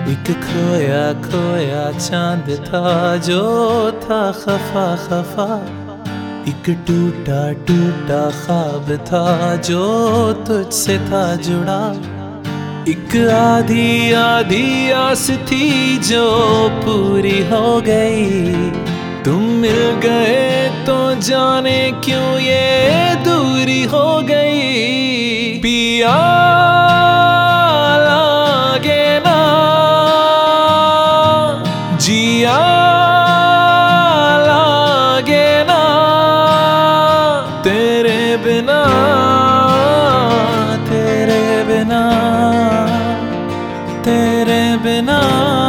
एक खोया खोया चांद था जो था खफा खफा, एक टूटा टूटा ख्वाब था जो तुझसे था जुड़ा। एक आधी आधी आस थी जो पूरी हो गई, तुम मिल गए तो जाने क्यों ये दूरी हो गई। पिया लागे ना जिया लागे ना, तेरे बिना तेरे बिना तेरे बिना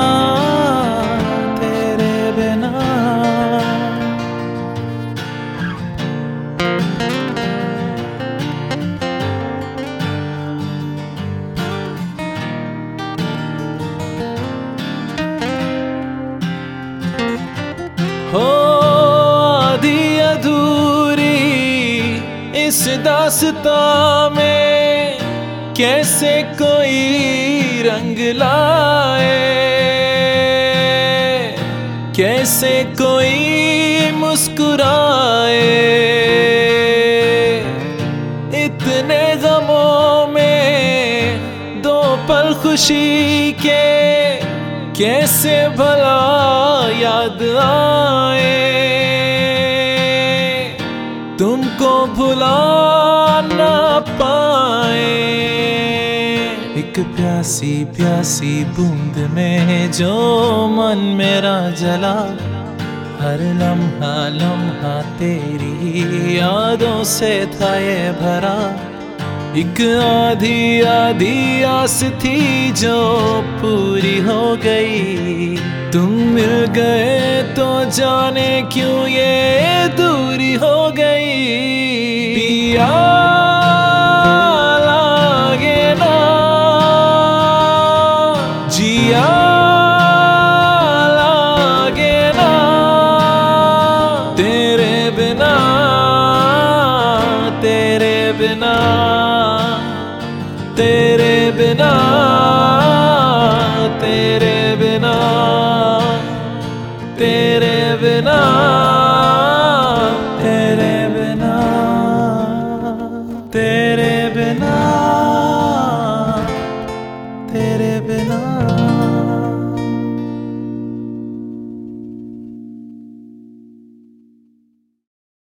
तेरे बिना। हो आधी अधूरी इस दास्तां में कैसे कोई रंग लाए, कैसे कोई मुस्कुराए। इतने गमों में दो पल खुशी के कैसे भला याद आए, तुमको भुला ना पाए। एक प्यासी प्यासी बूंद में जो मन मेरा जला, हर लम्हा लम्हा तेरी यादों से था ये भरा। एक आधी आधी आस थी जो पूरी हो गई, तुम मिल गए तो जाने क्यों ये दूरी हो गई। पिया लागे ना जिया लागे ना, तेरे बिना तेरे बिना तेरे बिना तेरे बिना तेरे बिना तेरे बिना तेरे